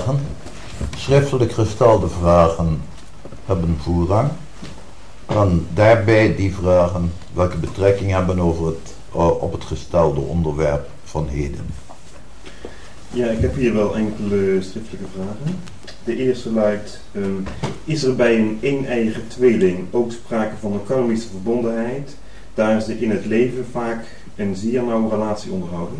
vragen. Schriftelijk gestelde vragen hebben voorrang. Dan daarbij die vragen welke betrekking hebben op het gestelde onderwerp van heden. Ja, ik heb hier wel enkele schriftelijke vragen. De eerste luidt, is er bij een een-eigen tweeling ook sprake van een karmische verbondenheid, daar ze in het leven vaak een zeer nauwe relatie onderhouden?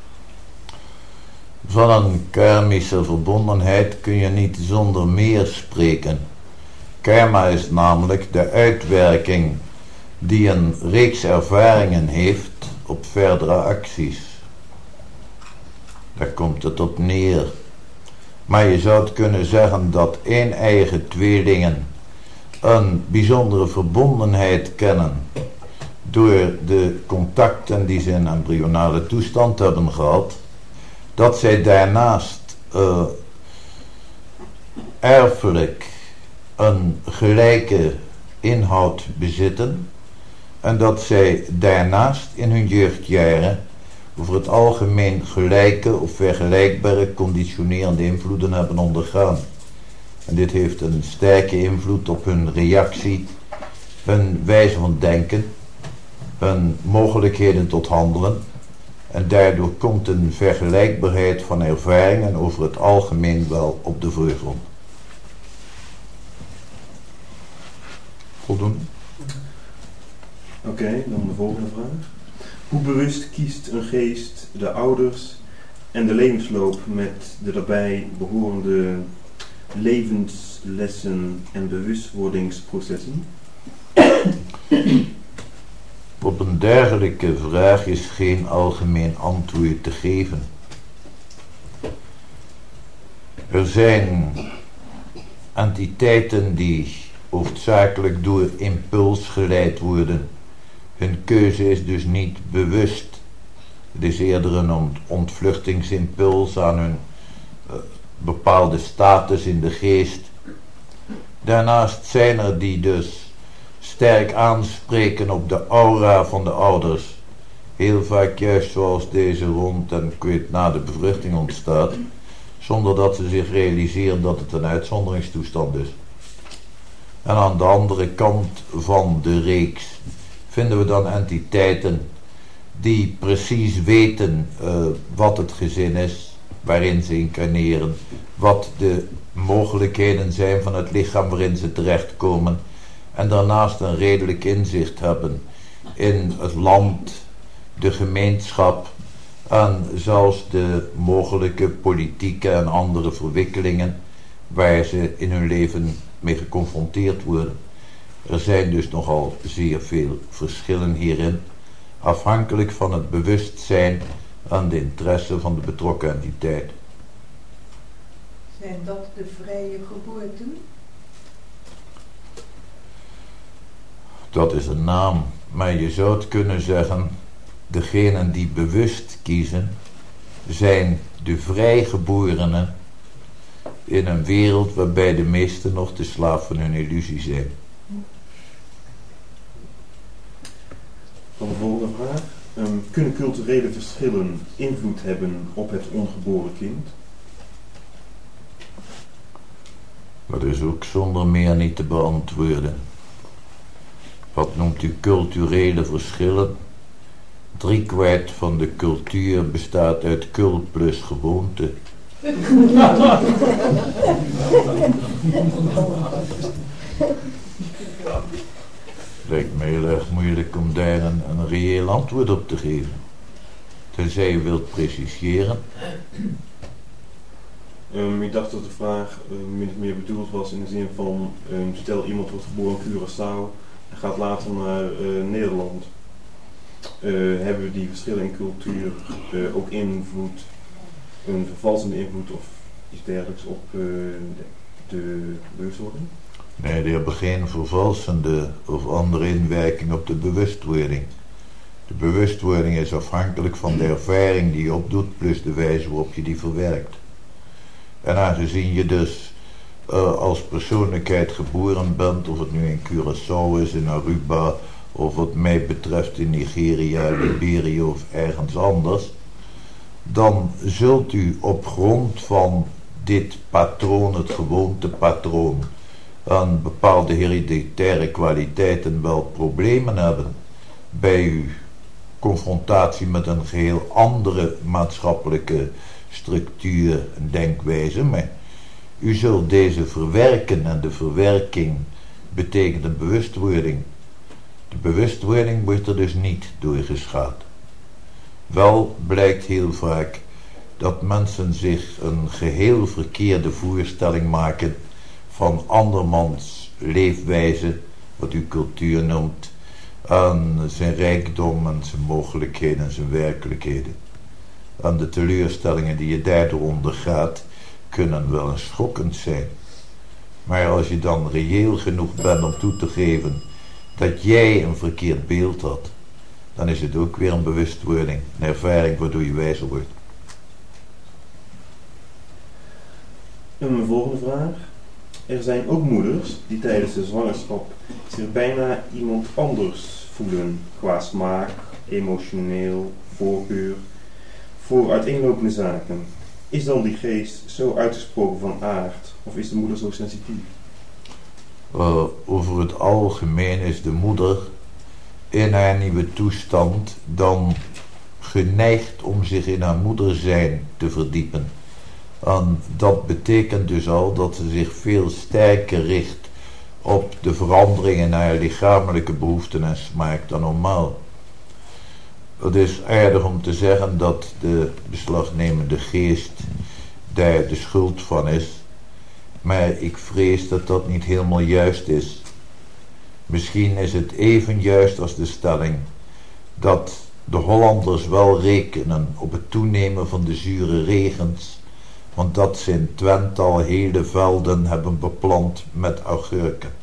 Van een karmische verbondenheid kun je niet zonder meer spreken. Karma is namelijk de uitwerking die een reeks ervaringen heeft op verdere acties. Daar komt het op neer. Maar je zou het kunnen zeggen dat een-eigen tweelingen een bijzondere verbondenheid kennen door de contacten die ze in embryonale toestand hebben gehad, dat zij daarnaast erfelijk een gelijke inhoud bezitten en dat zij daarnaast in hun jeugdjaren over het algemeen gelijke of vergelijkbare conditionerende invloeden hebben ondergaan. En dit heeft een sterke invloed op hun reactie, hun wijze van denken, hun mogelijkheden tot handelen. En daardoor komt een vergelijkbaarheid van ervaringen over het algemeen wel op de voorgrond. Voldoende? Oké, dan de volgende vraag. Hoe bewust kiest een geest de ouders en de levensloop met de daarbij behorende levenslessen en bewustwordingsprocessen? Op een dergelijke vraag is geen algemeen antwoord te geven. Er zijn entiteiten die hoofdzakelijk door impuls geleid worden. Hun keuze is dus niet bewust. Het is eerder een ontvluchtingsimpuls aan hun bepaalde status in de geest. Daarnaast zijn er die dus sterk aanspreken op de aura van de ouders. Heel vaak juist zoals deze rond en na de bevruchting ontstaat, zonder dat ze zich realiseren dat het een uitzonderingstoestand is. En aan de andere kant van de reeks vinden we dan entiteiten die precies weten wat het gezin is waarin ze incarneren, wat de mogelijkheden zijn van het lichaam waarin ze terechtkomen en daarnaast een redelijk inzicht hebben in het land, de gemeenschap en zelfs de mogelijke politieke en andere verwikkelingen waar ze in hun leven mee geconfronteerd worden. Er zijn dus nogal zeer veel verschillen hierin, afhankelijk van het bewustzijn en de interesse van de betrokken entiteit. Zijn dat de vrije geboorten? Dat is een naam, maar je zou het kunnen zeggen, degenen die bewust kiezen, zijn de vrijgeborenen in een wereld waarbij de meesten nog de slaaf van hun illusie zijn. Dan de volgende vraag. Kunnen culturele verschillen invloed hebben op het ongeboren kind? Dat is ook zonder meer niet te beantwoorden. Wat noemt u culturele verschillen? 3/4 van de cultuur bestaat uit kul plus gewoonte. Lijkt me heel erg moeilijk om daar een reëel antwoord op te geven. Tenzij je wilt preciseren. Ik dacht dat de vraag min of meer bedoeld was in de zin van, stel iemand wordt geboren in Curaçao en gaat later naar Nederland. Hebben we die verschillen in cultuur ook invloed, een vervalsende invloed of iets dergelijks op de bewustwording? Nee, die hebben geen vervalsende of andere inwerking op de bewustwording. De bewustwording is afhankelijk van de ervaring die je opdoet, plus de wijze waarop je die verwerkt. En aangezien je dus als persoonlijkheid geboren bent, of het nu in Curaçao is, in Aruba, of wat mij betreft in Nigeria, Liberia of ergens anders, dan zult u op grond van dit patroon, het gewoontepatroon, aan bepaalde hereditaire kwaliteiten wel problemen hebben bij uw confrontatie met een geheel andere maatschappelijke structuur en denkwijze, maar u zult deze verwerken en de verwerking betekent een bewustwording. De bewustwording wordt er dus niet doorgeschaad. Wel blijkt heel vaak dat mensen zich een geheel verkeerde voorstelling maken van andermans leefwijze, wat u cultuur noemt, aan zijn rijkdom en zijn mogelijkheden en zijn werkelijkheden. En de teleurstellingen die je daardoor ondergaat, kunnen wel eens schokkend zijn. Maar als je dan reëel genoeg bent om toe te geven dat jij een verkeerd beeld had, dan is het ook weer een bewustwording, een ervaring waardoor je wijzer wordt. Een volgende vraag. Er zijn ook moeders die tijdens de zwangerschap zich bijna iemand anders voelen qua smaak, emotioneel, voorkeur, voor uiteenlopende zaken. Is dan die geest zo uitgesproken van aard of is de moeder zo sensitief? Over het algemeen is de moeder in haar nieuwe toestand dan geneigd om zich in haar moeder zijn te verdiepen. En dat betekent dus al dat ze zich veel sterker richt op de veranderingen naar haar lichamelijke behoeften en smaak dan normaal. Het is aardig om te zeggen dat de beslagnemende geest daar de schuld van is, maar ik vrees dat dat niet helemaal juist is. Misschien is het even juist als de stelling dat de Hollanders wel rekenen op het toenemen van de zure regens, want dat ze in Twente al hele velden hebben beplant met augurken.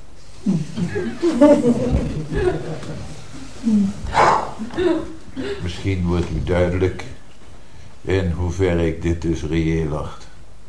Misschien wordt u duidelijk in hoeverre ik dit dus reëel acht.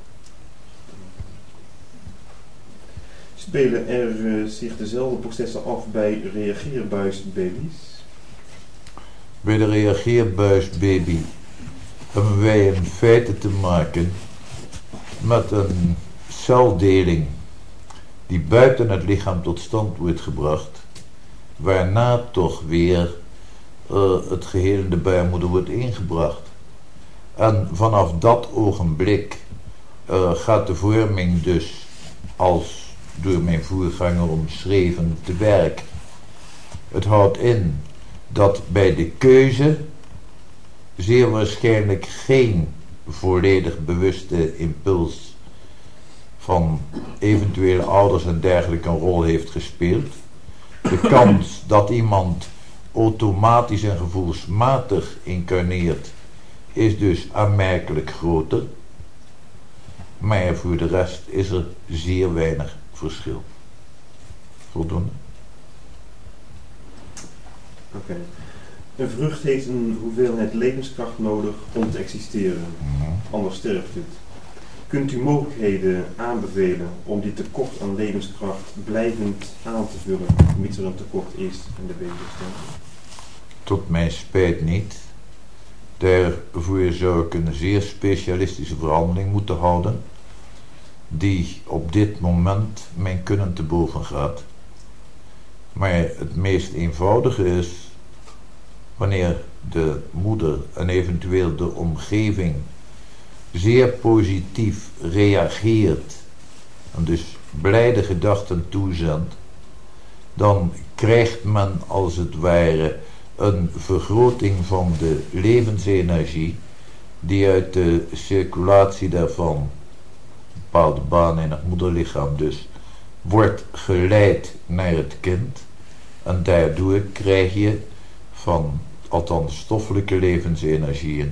Spelen er zich dezelfde processen af bij reageerbuisbaby's? Bij de reageerbuisbaby hebben wij in feite te maken met een celdeling die buiten het lichaam tot stand wordt gebracht, waarna toch weer het geheel in de baarmoeder wordt ingebracht. En vanaf dat ogenblik gaat de vorming dus als door mijn voorganger omschreven te werk. Het houdt in dat bij de keuze zeer waarschijnlijk geen volledig bewuste impuls van eventuele ouders en dergelijke een rol heeft gespeeld. De kans dat iemand automatisch en gevoelsmatig incarneert is dus aanmerkelijk groter, maar voor de rest is er zeer weinig verschil. Voldoende? Oké. Een vrucht heeft een hoeveelheid levenskracht nodig om te existeren, anders sterft het. Kunt u mogelijkheden aanbevelen om die tekort aan levenskracht blijvend aan te vullen, mits er een tekort is in de babystand? Tot mijn spijt niet. Daarvoor zou ik een zeer specialistische verhandeling moeten houden, die op dit moment mijn kunnen te boven gaat. Maar het meest eenvoudige is, wanneer de moeder en eventueel de omgeving zeer positief reageert en dus blijde gedachten toezendt, dan krijgt men als het ware een vergroting van de levensenergie die uit de circulatie daarvan, bepaalde banen in het moederlichaam dus, wordt geleid naar het kind. En daardoor krijg je van, althans stoffelijke levensenergieën,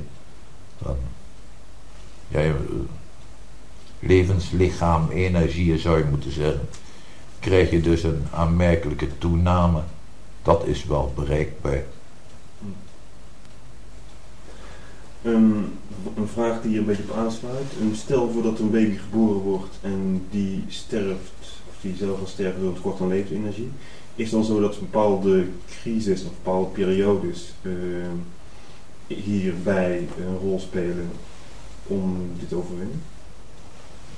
levenslichaam energieën zou je moeten zeggen, krijg je dus een aanmerkelijke toename. Dat is wel bereikbaar. Een vraag die hier een beetje op aansluit. Stel voor dat een baby geboren wordt en die sterft, of die zelf al sterft door een tekort aan levensenergie. Is dan zo dat bepaalde crises of bepaalde periodes hierbij een rol spelen om dit te overwinnen?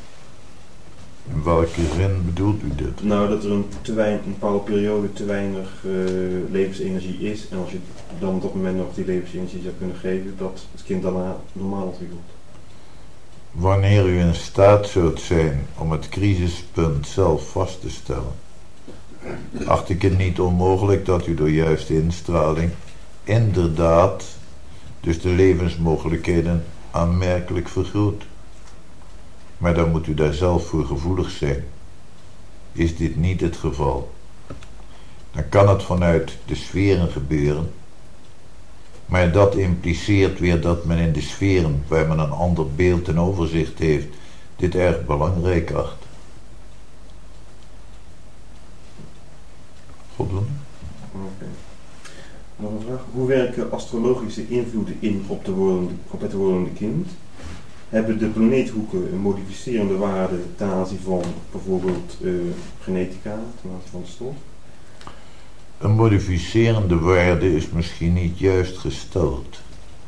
In welke zin bedoelt u dit? Nou, dat er een bepaalde periode te weinig levensenergie is. En als je dan op dat moment nog die levensenergie zou kunnen geven, dat het kind daarna normaal ontwikkelt. Wanneer u in staat zult zijn om het crisispunt zelf vast te stellen, acht ik het niet onmogelijk dat u door juiste instraling inderdaad dus de levensmogelijkheden aanmerkelijk vergroot. Maar dan moet u daar zelf voor gevoelig zijn. Is dit niet het geval, dan kan het vanuit de sferen gebeuren, maar dat impliceert weer dat men in de sferen waar men een ander beeld en overzicht heeft, dit erg belangrijk acht. Voldoende? Oké. Nog een vraag. Hoe werken astrologische invloeden in op het wordende kind? Hebben de planeethoeken een modificerende waarde ten aanzien van bijvoorbeeld genetica, ten aanzien van de stof? Een modificerende waarde is misschien niet juist gesteld.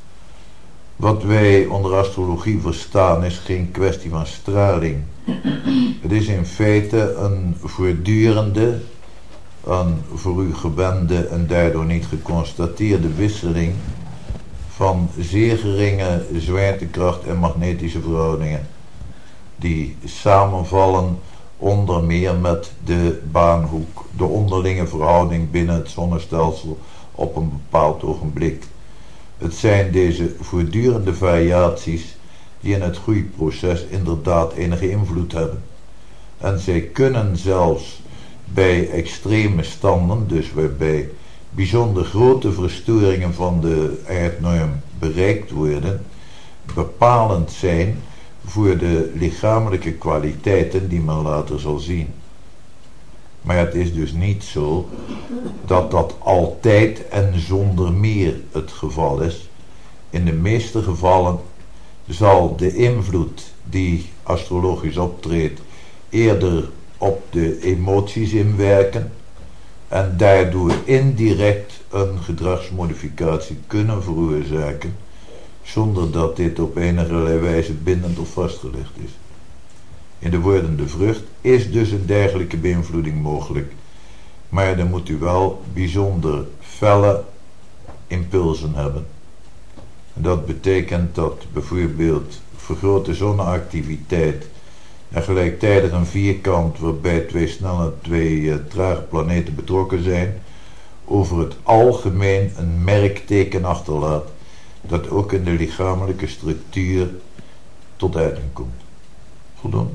Wat wij onder astrologie verstaan is geen kwestie van straling. Het is in feite een voortdurende, een voor u gewende en daardoor niet geconstateerde wisseling van zeer geringe zwaartekracht en magnetische verhoudingen, die samenvallen onder meer met de baanhoek, de onderlinge verhouding binnen het zonnestelsel op een bepaald ogenblik. Het zijn deze voortdurende variaties die in het groeiproces inderdaad enige invloed hebben. En zij kunnen zelfs bij extreme standen, dus waarbij bijzonder grote verstoringen van de aardnorm bereikt worden, bepalend zijn voor de lichamelijke kwaliteiten die men later zal zien. Maar het is dus niet zo dat dat altijd en zonder meer het geval is. In de meeste gevallen zal de invloed die astrologisch optreedt eerder op de emoties inwerken en daardoor indirect een gedragsmodificatie kunnen veroorzaken, zonder dat dit op enige wijze bindend of vastgelegd is. In de wordende vrucht is dus een dergelijke beïnvloeding mogelijk, maar dan moet u wel bijzonder felle impulsen hebben. Dat betekent dat bijvoorbeeld vergrote zonneactiviteit en gelijktijdig een vierkant waarbij twee snelle en twee trage planeten betrokken zijn, over het algemeen een merkteken achterlaat dat ook in de lichamelijke structuur tot uiting komt. Voldoende?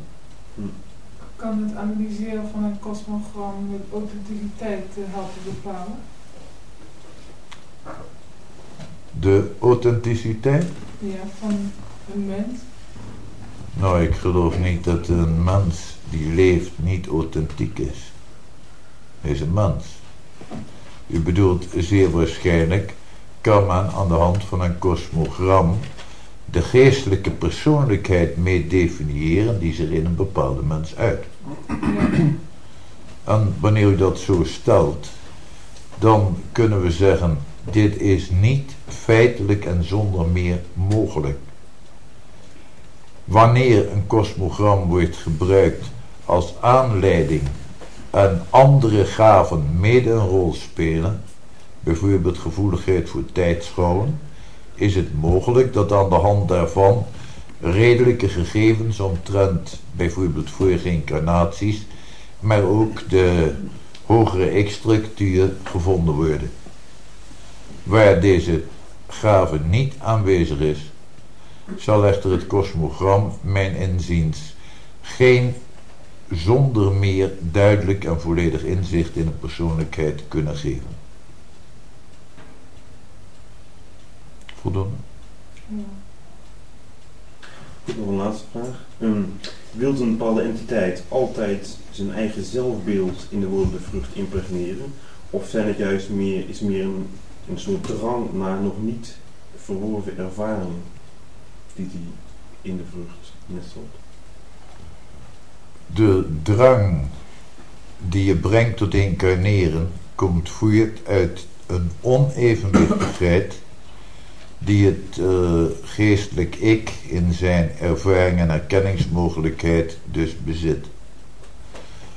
Kan het analyseren van een kosmogram met authenticiteit helpen bepalen? De authenticiteit? Ja, van een mens. Nou, ik geloof niet dat een mens die leeft niet authentiek is. Hij is een mens. U bedoelt zeer waarschijnlijk, kan men aan de hand van een kosmogram de geestelijke persoonlijkheid mee definiëren die zich in een bepaalde mens uit. En wanneer u dat zo stelt, dan kunnen we zeggen, dit is niet feitelijk en zonder meer mogelijk. Wanneer een kosmogram wordt gebruikt als aanleiding en andere gaven mede een rol spelen, bijvoorbeeld gevoeligheid voor tijdschouwen, is het mogelijk dat aan de hand daarvan redelijke gegevens omtrent bijvoorbeeld vorige incarnaties, maar ook de hogere ik-structuur gevonden worden. Waar deze gave niet aanwezig is, zal echter het kosmogram mijn inziens geen zonder meer duidelijk en volledig inzicht in de persoonlijkheid kunnen geven. Voldoende? Ja. Nog een laatste vraag. Wilt een bepaalde entiteit altijd zijn eigen zelfbeeld in de wordende vrucht impregneren? Of zijn het juist meer een soort drang naar nog niet verworven ervaring die in de vrucht nestelt? De drang die je brengt tot incarneren komt voort uit een onevenwichtigheid die het geestelijk ik in zijn ervaring en erkenningsmogelijkheid dus bezit.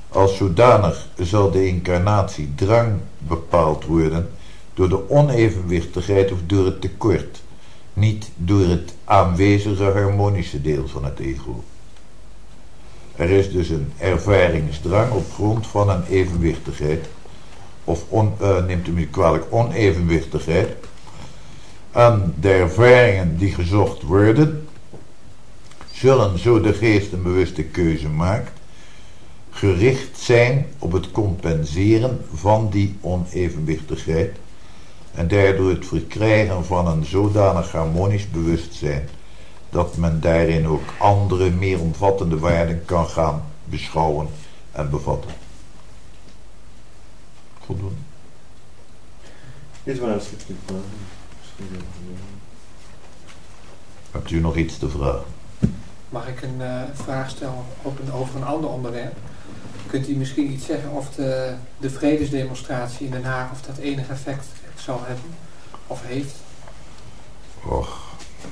Als zodanig zal de incarnatiedrang bepaald worden door de onevenwichtigheid of door het tekort, niet door het aanwezige harmonische deel van het ego. Er is dus een ervaringsdrang op grond van een evenwichtigheid, of neemt u me kwalijk, onevenwichtigheid. En de ervaringen die gezocht worden, zullen, zo de geest een bewuste keuze maakt, gericht zijn op het compenseren van die onevenwichtigheid en daardoor het verkrijgen van een zodanig harmonisch bewustzijn dat men daarin ook andere, meer omvattende waarden kan gaan beschouwen en bevatten. Voldoende. Dit waren een schriftelijke vragen. Hebt u nog iets te vragen? Mag ik een vraag stellen over een ander onderwerp? Kunt u misschien iets zeggen of de vredesdemonstratie in Den Haag, of dat enig effect zal hebben of heeft? Och.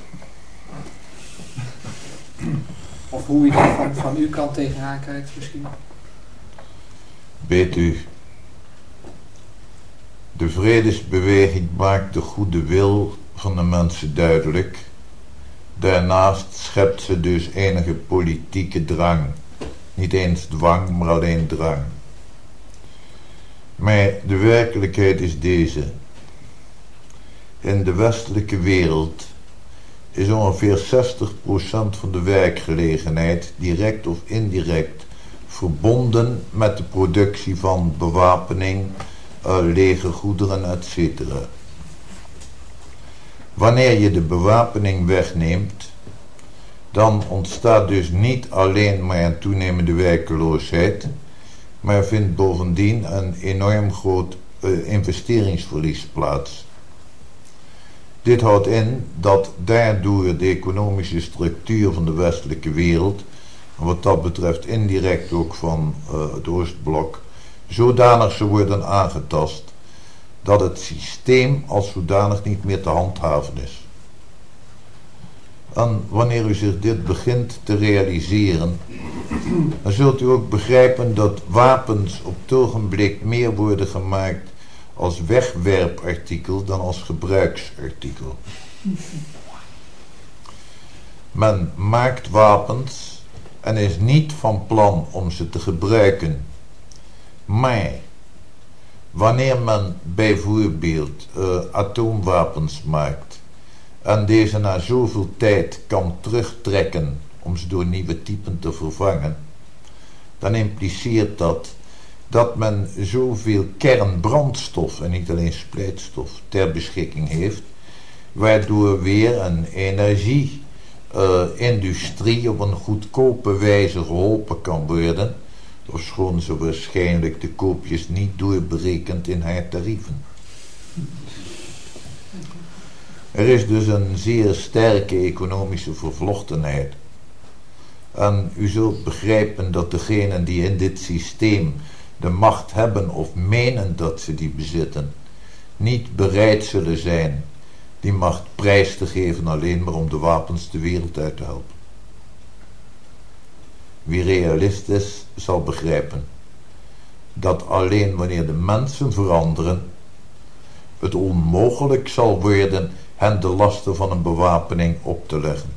Of hoe u daar van uw kant tegenaan kijkt misschien? Weet u, de vredesbeweging maakt de goede wil van de mensen duidelijk. Daarnaast schept ze dus enige politieke drang. Niet eens dwang, maar alleen drang. Maar de werkelijkheid is deze. In de westelijke wereld is ongeveer 60% van de werkgelegenheid, direct of indirect, verbonden met de productie van bewapening, legergoederen, etc. Wanneer je de bewapening wegneemt, dan ontstaat dus niet alleen maar een toenemende werkeloosheid, maar vindt bovendien een enorm groot investeringsverlies plaats. Dit houdt in dat daardoor de economische structuur van de westelijke wereld, en wat dat betreft indirect ook van het Oostblok, zodanig zou worden aangetast dat het systeem als zodanig niet meer te handhaven is. En wanneer u zich dit begint te realiseren, dan zult u ook begrijpen dat wapens op het ogenblik meer worden gemaakt als wegwerpartikel dan als gebruiksartikel. Men maakt wapens en is niet van plan om ze te gebruiken. Maar wanneer men bijvoorbeeld atoomwapens maakt en deze na zoveel tijd kan terugtrekken om ze door nieuwe typen te vervangen, dan impliceert dat men zoveel kernbrandstof en niet alleen splijtstof ter beschikking heeft, waardoor weer een energieindustrie op een goedkope wijze geholpen kan worden, ofschoon ze waarschijnlijk de koopjes niet doorberekent in haar tarieven. Er is dus een zeer sterke economische vervlochtenheid. En u zult begrijpen dat degenen die in dit systeem de macht hebben of menen dat ze die bezitten, niet bereid zullen zijn die macht prijs te geven alleen maar om de wapens de wereld uit te helpen. Wie realist is, zal begrijpen dat alleen wanneer de mensen veranderen, het onmogelijk zal worden hen de lasten van een bewapening op te leggen.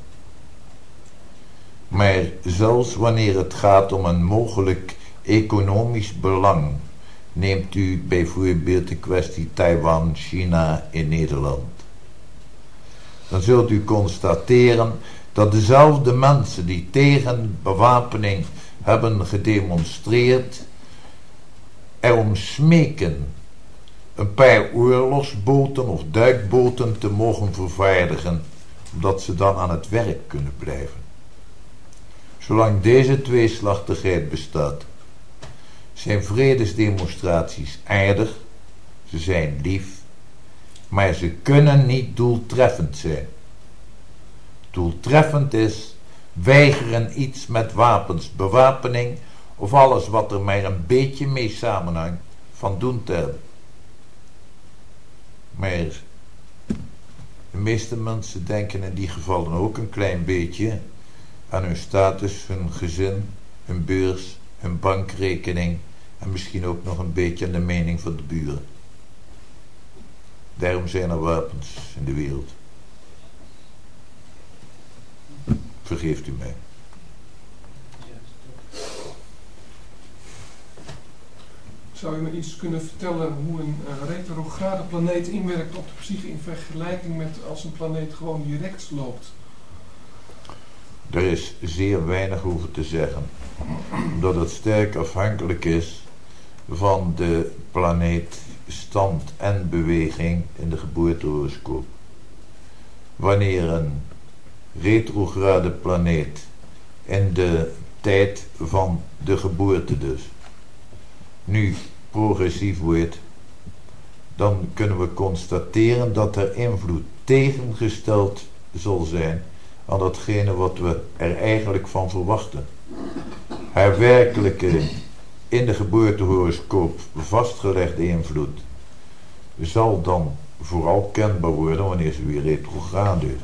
Maar zelfs wanneer het gaat om een mogelijk economisch belang, neemt u bijvoorbeeld de kwestie Taiwan, China in Nederland, dan zult u constateren dat dezelfde mensen die tegen bewapening hebben gedemonstreerd, erom smeken een paar oorlogsboten of duikboten te mogen vervaardigen, omdat ze dan aan het werk kunnen blijven. Zolang deze tweeslachtigheid bestaat, zijn vredesdemonstraties aardig, ze zijn lief, maar ze kunnen niet doeltreffend zijn. Doeltreffend is weigeren iets met wapens, bewapening of alles wat er maar een beetje mee samenhangt van doen te hebben. Maar de meeste mensen denken in die gevallen ook een klein beetje aan hun status, hun gezin, hun beurs hun bankrekening en misschien ook nog een beetje aan de mening van de buren. Daarom zijn er wapens in de wereld. Vergeeft u mij. Zou je me iets kunnen vertellen hoe een retrograde planeet inwerkt op de psyche in vergelijking met als een planeet gewoon direct loopt? Er is zeer weinig over te zeggen, omdat het sterk afhankelijk is van de planeetstand en beweging in de geboortehoroscoop. Wanneer een retrograde planeet in de tijd van de geboorte dus nu progressief wordt, dan kunnen we constateren dat er invloed tegengesteld zal zijn aan datgene wat we er eigenlijk van verwachten. Haar werkelijke in de geboortehoroscoop vastgelegde invloed zal dan vooral kenbaar worden wanneer ze weer retrograde is.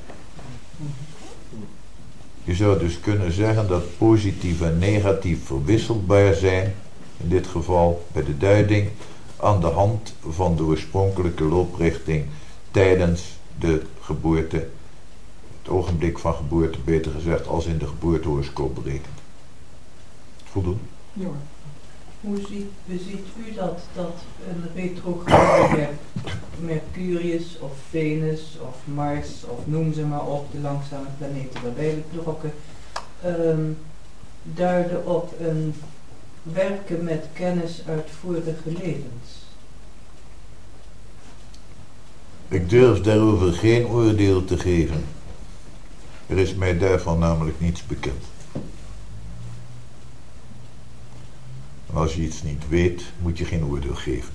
Je zou dus kunnen zeggen dat positief en negatief verwisselbaar zijn, in dit geval bij de duiding, aan de hand van de oorspronkelijke looprichting tijdens de geboorte, het ogenblik van geboorte beter gezegd, als in de geboortehoroscoop berekend. Voldoen? Ja. Hoe ziet u dat een retrograde Mercurius of Venus of Mars of noem ze maar op, de langzame planeten daarbij betrokken, duiden op een werken met kennis uit vorige levens? Ik durf daarover geen oordeel te geven. Er is mij daarvan namelijk niets bekend. En als je iets niet weet, moet je geen oordeel geven.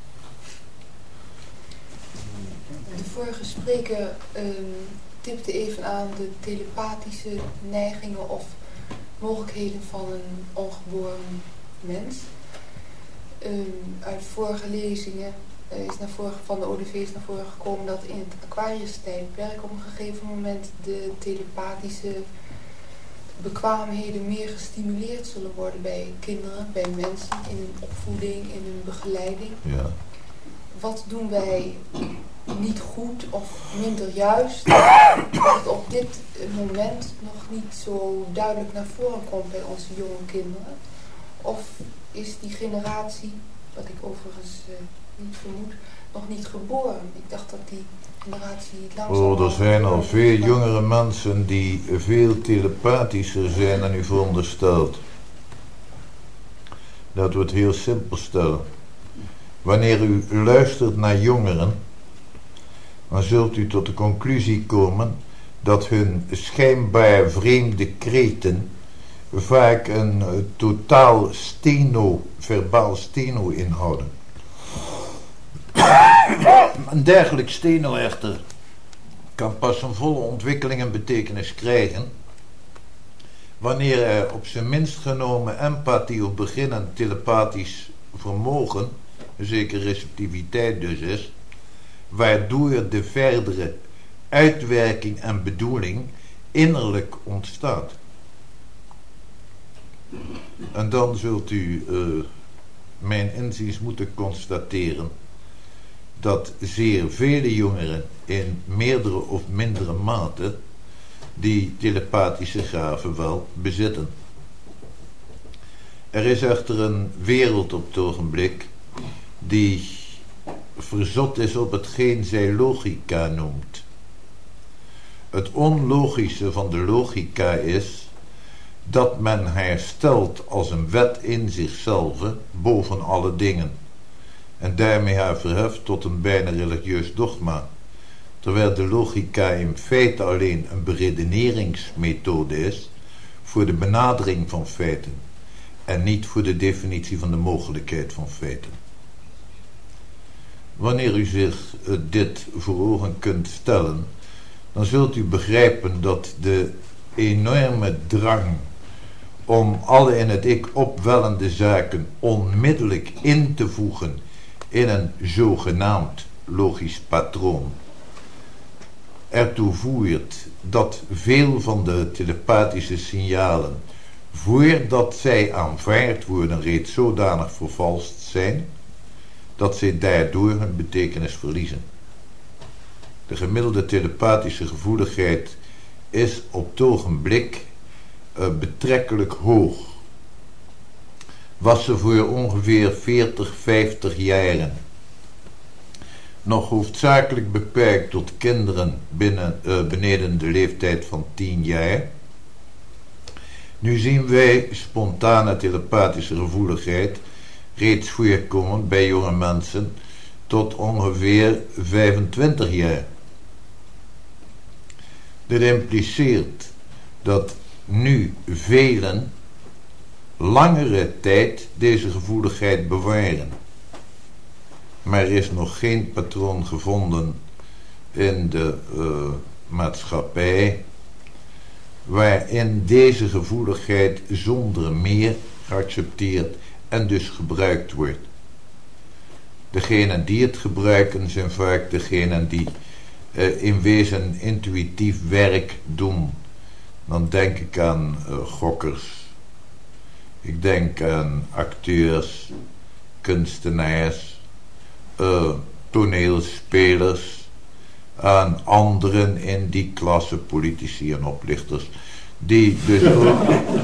De vorige spreker tipte even aan de telepathische neigingen of mogelijkheden van een ongeboren mens. Uit vorige lezingen van de ODV is naar voren gekomen dat in het Aquarius-tijdperk op een gegeven moment de telepathische bekwaamheden meer gestimuleerd zullen worden bij kinderen, bij mensen, in hun opvoeding, in hun begeleiding. Ja. Wat doen wij niet goed of minder juist, dat het op dit moment nog niet zo duidelijk naar voren komt bij onze jonge kinderen? Of is die generatie, wat ik overigens niet vermoed, nog niet geboren? Ik dacht dat die generatie langzaam... Er zijn al veel jongere mensen die veel telepathischer zijn dan u veronderstelt. Laten we het heel simpel stellen. Wanneer u luistert naar jongeren, dan zult u tot de conclusie komen dat hun schijnbaar vreemde kreten vaak een totaal verbaal steno inhouden. Een dergelijk steno echter kan pas een volle ontwikkeling en betekenis krijgen wanneer er op zijn minst genomen empathie of beginnend telepathisch vermogen, een zekere receptiviteit dus is, waardoor de verdere uitwerking en bedoeling innerlijk ontstaat. En dan zult u mijn inziens moeten constateren dat zeer vele jongeren in meerdere of mindere mate die telepathische gaven wel bezitten. Er is echter een wereld op het ogenblik die verzot is op hetgeen zij logica noemt. Het onlogische van de logica is dat men haar stelt als een wet in zichzelf boven alle dingen en daarmee haar verheft tot een bijna religieus dogma, terwijl de logica in feite alleen een beredeneringsmethode is voor de benadering van feiten en niet voor de definitie van de mogelijkheid van feiten. Wanneer u zich dit voor ogen kunt stellen, dan zult u begrijpen dat de enorme drang om alle in het ik opwellende zaken onmiddellijk in te voegen in een zogenaamd logisch patroon ertoe voert dat veel van de telepathische signalen voordat zij aanvaard worden reeds zodanig vervalst zijn, dat zij daardoor hun betekenis verliezen. De gemiddelde telepathische gevoeligheid is op het ogenblik betrekkelijk hoog. Was ze voor ongeveer 40, 50 jaren nog hoofdzakelijk beperkt tot kinderen beneden de leeftijd van 10 jaar. Nu zien wij spontane telepathische gevoeligheid reeds voorkomen bij jonge mensen tot ongeveer 25 jaar. Dit impliceert dat nu velen langere tijd deze gevoeligheid bewaren. Maar er is nog geen patroon gevonden in de maatschappij waarin deze gevoeligheid zonder meer geaccepteerd en dus gebruikt wordt. Degenen die het gebruiken zijn vaak degenen die in wezen intuïtief werk doen. Dan denk ik aan gokkers. Ik denk aan acteurs, kunstenaars, toneelspelers, aan anderen in die klasse, politici en oplichters, die dus ook...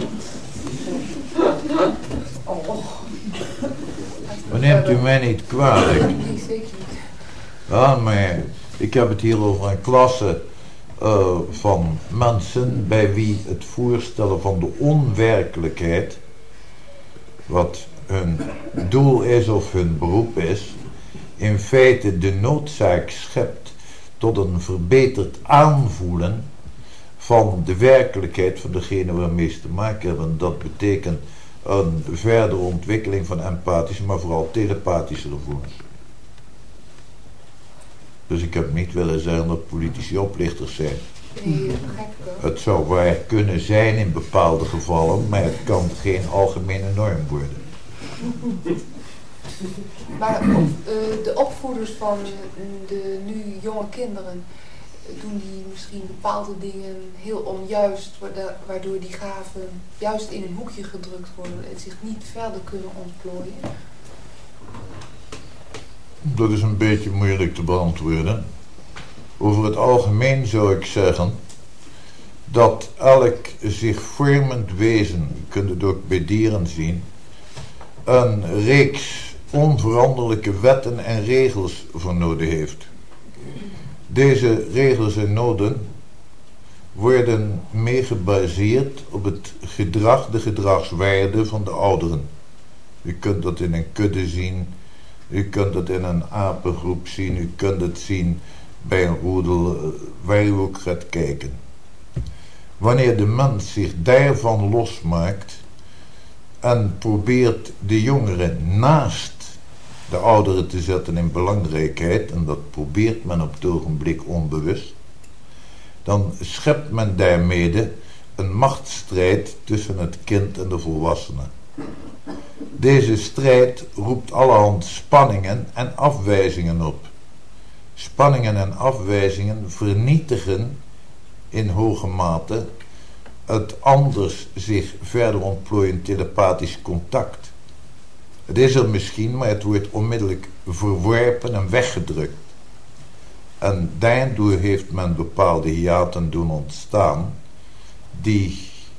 Maar neemt u mij niet kwalijk. Nee, zeker niet. Ja, maar ik heb het hier over een klasse van mensen bij wie het voorstellen van de onwerkelijkheid, wat hun doel is of hun beroep is, in feite de noodzaak schept tot een verbeterd aanvoelen van de werkelijkheid van degene waarmee ze te maken hebben. Dat betekent een verdere ontwikkeling van empathische, maar vooral telepathische gevoelens. Dus ik heb niet willen zeggen dat politici oplichters zijn. Nee, dat begrijp ik wel. Het zou waar kunnen zijn in bepaalde gevallen, maar het kan geen algemene norm worden. Maar de opvoeders van de nu jonge kinderen, doen die misschien bepaalde dingen heel onjuist, waardoor die gaven juist in een hoekje gedrukt worden en zich niet verder kunnen ontplooien? Dat is een beetje moeilijk te beantwoorden. Over het algemeen zou ik zeggen dat elk zich vormend wezen, je kunt het ook bij dieren zien, een reeks onveranderlijke wetten en regels voor nodig heeft. Deze regels en noden worden mee gebaseerd op het gedrag, de gedragswaarde van de ouderen. U kunt dat in een kudde zien, u kunt het in een apengroep zien, u kunt het zien bij een roedel, waar u ook gaat kijken. Wanneer de mens zich daarvan losmaakt en probeert de jongeren naast de ouderen te zetten in belangrijkheid, en dat probeert men op het ogenblik onbewust, dan schept men daarmee een machtsstrijd tussen het kind en de volwassene. Deze strijd roept allerhand spanningen en afwijzingen op. Spanningen en afwijzingen vernietigen in hoge mate het anders zich verder ontplooiend telepathisch contact. Het is er misschien, maar het wordt onmiddellijk verworpen en weggedrukt. En daardoor heeft men bepaalde hiaten doen ontstaan die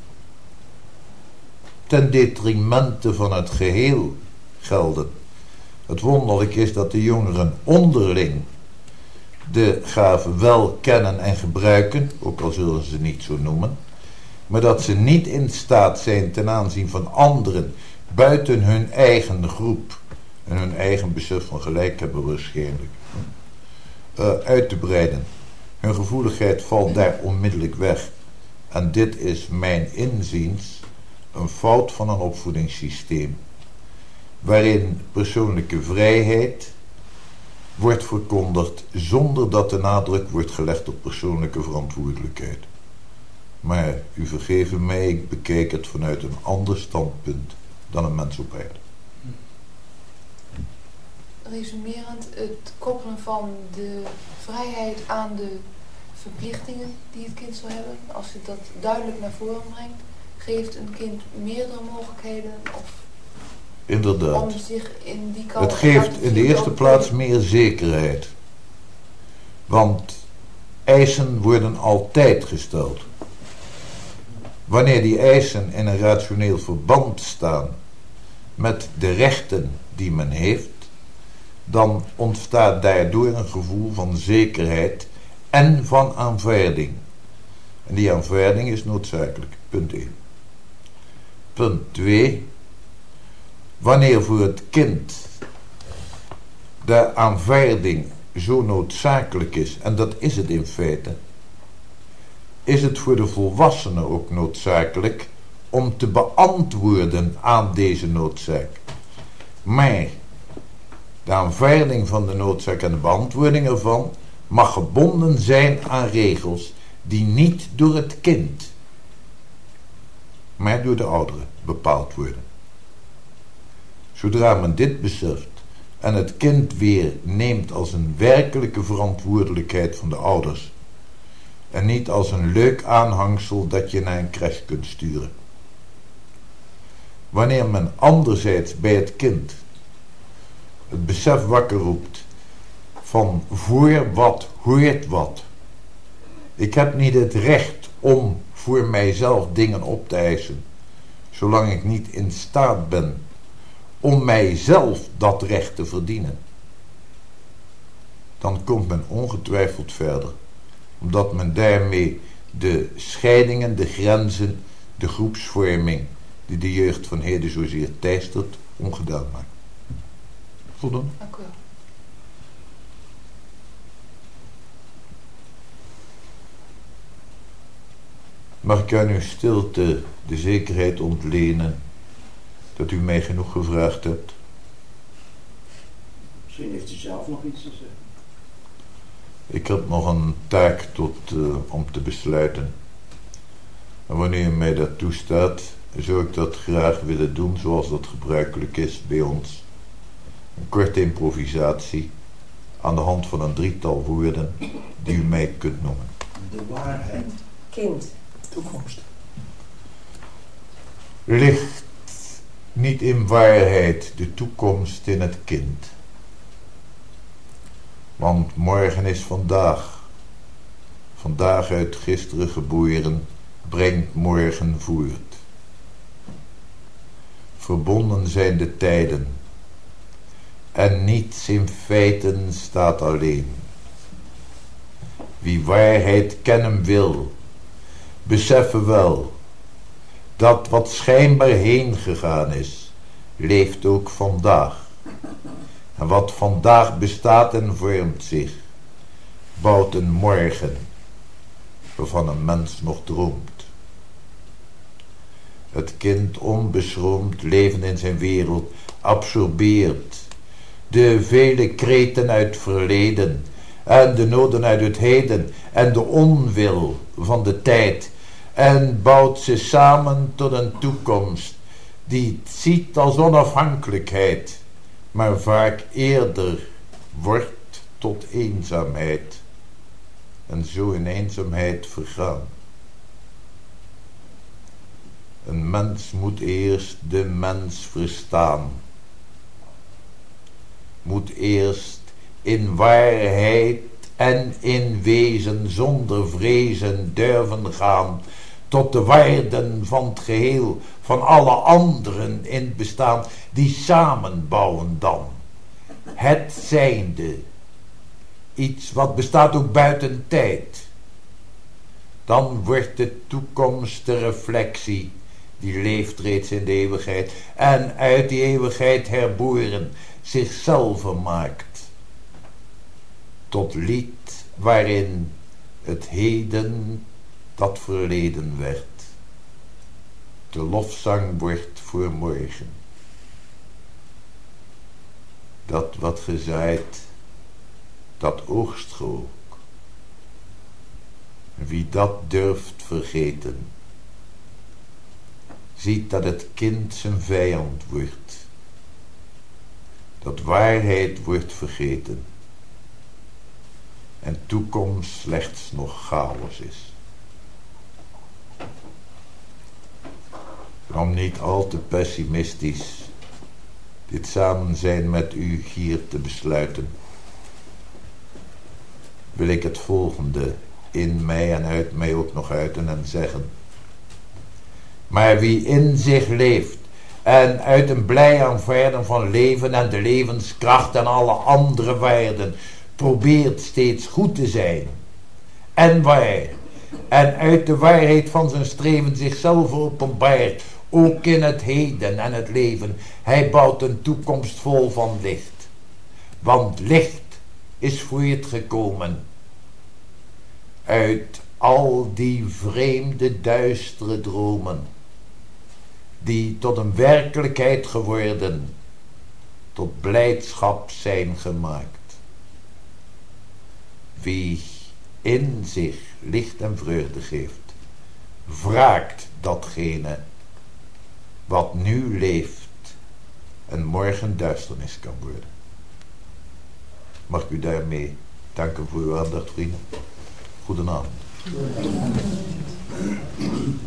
ten detrimente van het geheel gelden. Het wonderlijk is dat de jongeren onderling de gaven wel kennen en gebruiken, ook al zullen ze niet zo noemen, maar dat ze niet in staat zijn ten aanzien van anderen buiten hun eigen groep en hun eigen besef van gelijk hebben waarschijnlijk uit te breiden. Hun gevoeligheid valt daar onmiddellijk weg. En dit is mijn inziens een fout van een opvoedingssysteem, waarin persoonlijke vrijheid wordt verkondigd zonder dat de nadruk wordt gelegd op persoonlijke verantwoordelijkheid. Maar u vergeeft mij, ik bekijk het vanuit een ander standpunt dan een mens op aarde. Resumerend, het koppelen van de vrijheid aan de verplichtingen die het kind zal hebben, als je dat duidelijk naar voren brengt, geeft een kind meerdere mogelijkheden Inderdaad. om zich in die kant Het geeft te in de eerste plaats meer zekerheid. Want eisen worden altijd gesteld. Wanneer die eisen in een rationeel verband staan met de rechten die men heeft, dan ontstaat daardoor een gevoel van zekerheid en van aanvaarding. En die aanvaarding is noodzakelijk. Punt 1. Punt 2. Wanneer voor het kind de aanvaarding zo noodzakelijk is, en dat is het in feite, is het voor de volwassenen ook noodzakelijk om te beantwoorden aan deze noodzaak. Maar de aanvaarding van de noodzaak en de beantwoording ervan mag gebonden zijn aan regels die niet door het kind, maar door de ouderen bepaald worden. Zodra men dit beseft en het kind weer neemt als een werkelijke verantwoordelijkheid van de ouders en niet als een leuk aanhangsel dat je naar een crash kunt sturen. Wanneer men anderzijds bij het kind het besef wakker roept van voor wat hoort wat. Ik heb niet het recht om voor mijzelf dingen op te eisen, zolang ik niet in staat ben om mijzelf dat recht te verdienen. Dan komt men ongetwijfeld verder, omdat men daarmee de scheidingen, de grenzen, de groepsvorming die de jeugd van heden zozeer teistert, ongedaan maakt. Voldoende? Dank u wel. Mag ik aan uw stilte de zekerheid ontlenen dat u mij genoeg gevraagd hebt? Misschien heeft u zelf nog iets te zeggen. Ik heb nog een taak om te besluiten. En wanneer u mij dat toestaat, zou ik dat graag willen doen zoals dat gebruikelijk is bij ons. Een korte improvisatie aan de hand van een drietal woorden die u mij kunt noemen. De waarheid. Kind. Toekomst. Ligt niet in waarheid de toekomst in het kind? Want morgen is vandaag. Vandaag uit gisteren geboren brengt morgen voort. Verbonden zijn de tijden. En niets in feiten staat alleen. Wie waarheid kennen wil, beseffen wel dat wat schijnbaar heen gegaan is, leeft ook vandaag. En wat vandaag bestaat en vormt zich, bouwt een morgen waarvan een mens nog droomt. Het kind onbeschroomd leven in zijn wereld absorbeert de vele kreten uit het verleden en de noden uit het heden en de onwil van de tijd en bouwt ze samen tot een toekomst die het ziet als onafhankelijkheid, maar vaak eerder wordt tot eenzaamheid en zo in eenzaamheid vergaan. Een mens moet eerst de mens verstaan, moet eerst in waarheid en in wezen zonder vrezen durven gaan tot de waarden van het geheel, van alle anderen in het bestaan, die samenbouwen dan het zijnde, iets wat bestaat ook buiten tijd. Dan wordt de toekomst de reflectie, die leeft reeds in de eeuwigheid en uit die eeuwigheid herboren zichzelf maakt tot lied waarin het heden dat verleden werd de lofzang wordt voor morgen. Dat wat gezaaid, dat oogst ge ook. Wie dat durft vergeten, ziet dat het kind zijn vijand wordt, dat waarheid wordt vergeten en toekomst slechts nog chaos is. om niet al te pessimistisch dit samen zijn met u hier te besluiten, wil ik het volgende in mij en uit mij ook nog uiten en zeggen. Maar wie in zich leeft en uit een blij aanvaarden van leven en de levenskracht en alle andere waarden probeert steeds goed te zijn en waar, en uit de waarheid van zijn streven zichzelf openbaart, ook in het heden en het leven, hij bouwt een toekomst vol van licht. Want licht is voor het gekomen uit al die vreemde duistere dromen, die tot een werkelijkheid geworden, tot blijdschap zijn gemaakt. Wie in zich licht en vreugde geeft, wraakt datgene wat nu leeft en morgen duisternis kan worden. Mag ik u daarmee danken voor uw aandacht, vrienden. Goedenavond.